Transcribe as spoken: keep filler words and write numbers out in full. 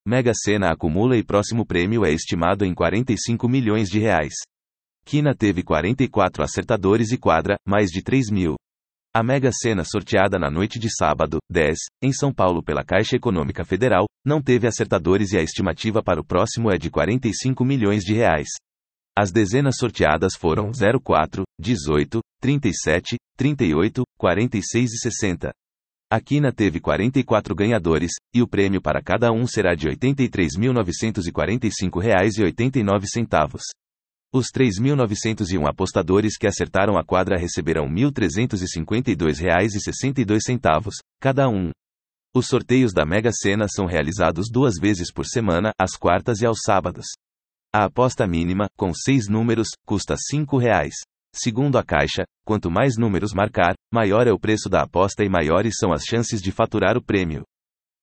Mega Sena acumula e próximo prêmio é estimado em quarenta e cinco milhões de reais. Quina teve quarenta e quatro acertadores e Quadra, mais de três mil. A Mega Sena sorteada na noite de sábado, dez, em São Paulo pela Caixa Econômica Federal, não teve acertadores e a estimativa para o próximo é de quarenta e cinco milhões de reais. As dezenas sorteadas foram zero quatro, dezoito, trinta e sete, trinta e oito, quarenta e seis e sessenta. A Quina teve quarenta e quatro ganhadores, e o prêmio para cada um será de oitenta e três mil novecentos e quarenta e cinco reais e oitenta e nove centavos. Os três mil novecentos e um apostadores que acertaram a quadra receberão mil trezentos e cinquenta e dois reais e sessenta e dois centavos, cada um. Os sorteios da Mega Sena são realizados duas vezes por semana, às quartas e aos sábados. A aposta mínima, com seis números, custa cinco reais. Segundo a Caixa, quanto mais números marcar, maior é o preço da aposta e maiores são as chances de faturar o prêmio.